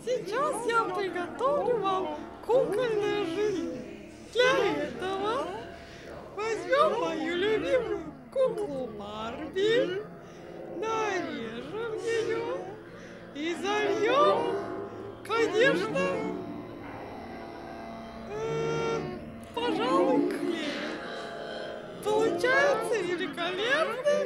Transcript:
Сейчас я приготовлю вам кукольное желе. Для этого возьмем мою любимую куклу Барби, нарежем ее и зальем, конечно, пожалуй, клеем. Получается великолепное